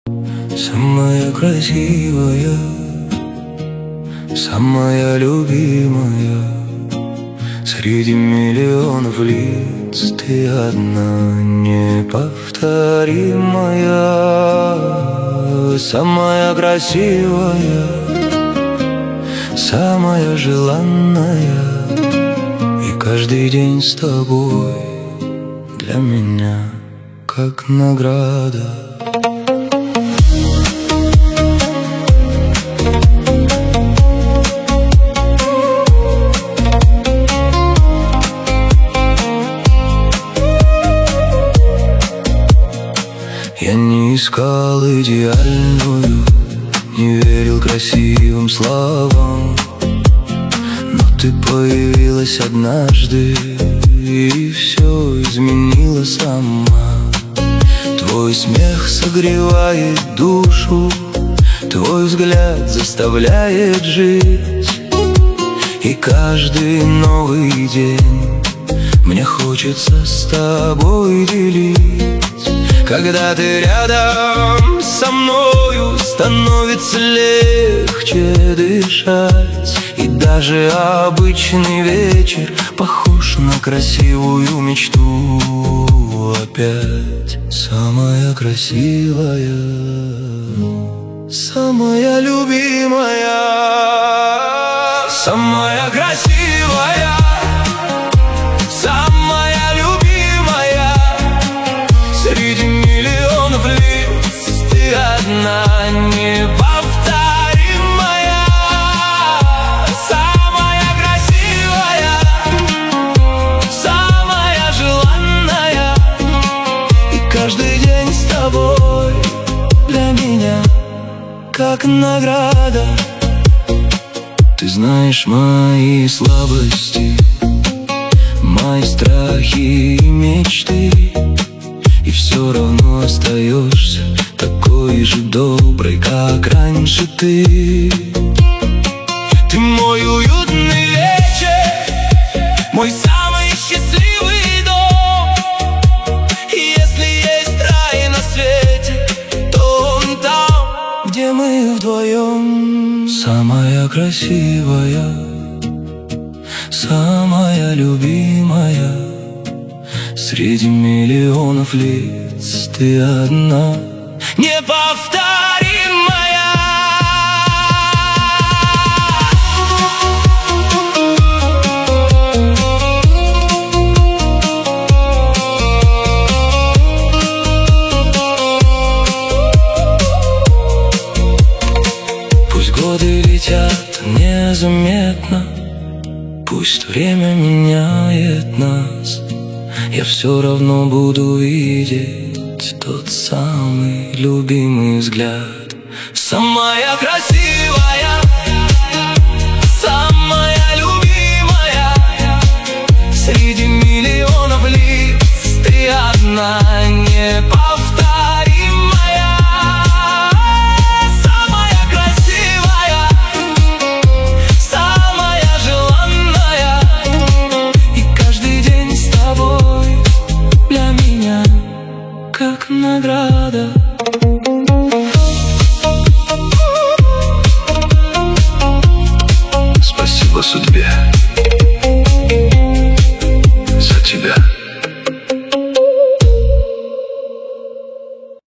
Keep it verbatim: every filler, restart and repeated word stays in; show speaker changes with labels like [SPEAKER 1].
[SPEAKER 1] Самая красивая, самая любимая, среди миллионов лиц ты одна неповторимая. Самая красивая, самая желанная, и каждый день с тобой для меня как награда. Я не искал идеальную, не верил красивым словам, но ты появилась однажды и все изменила сама. Твой смех согревает душу, твой взгляд заставляет жить, и каждый новый день мне хочется с тобой делить. Когда ты рядом со мною, становится легче дышать, и даже обычный вечер похож на красивую мечту опять. Самая красивая, самая любимая, самая красивая, самая любимая, среди миллионов лиц ты одна неповторимая. Самая красивая, самая желанная, и каждый день с тобой для меня как награда. Ты знаешь мои слабости, мои страхи и мечты, и все равно остаешься такой же доброй, как раньше ты. Ты мой уютный вечер, мой самый счастливый дом, и если есть рай на свете, то он там, где мы вдвоем. Самая красивая, самая любимая, среди миллионов лиц ты одна неповторимая. Пусть годы летят незаметно, пусть время меняет нас, я все равно буду видеть тот самый любимый взгляд. Самая красивая, самая любимая, среди миллионов лиц ты одна неповторимая. Самая красивая, самая желанная, и каждый день с тобой для меня как награда.
[SPEAKER 2] Спасибо судьбе за тебя.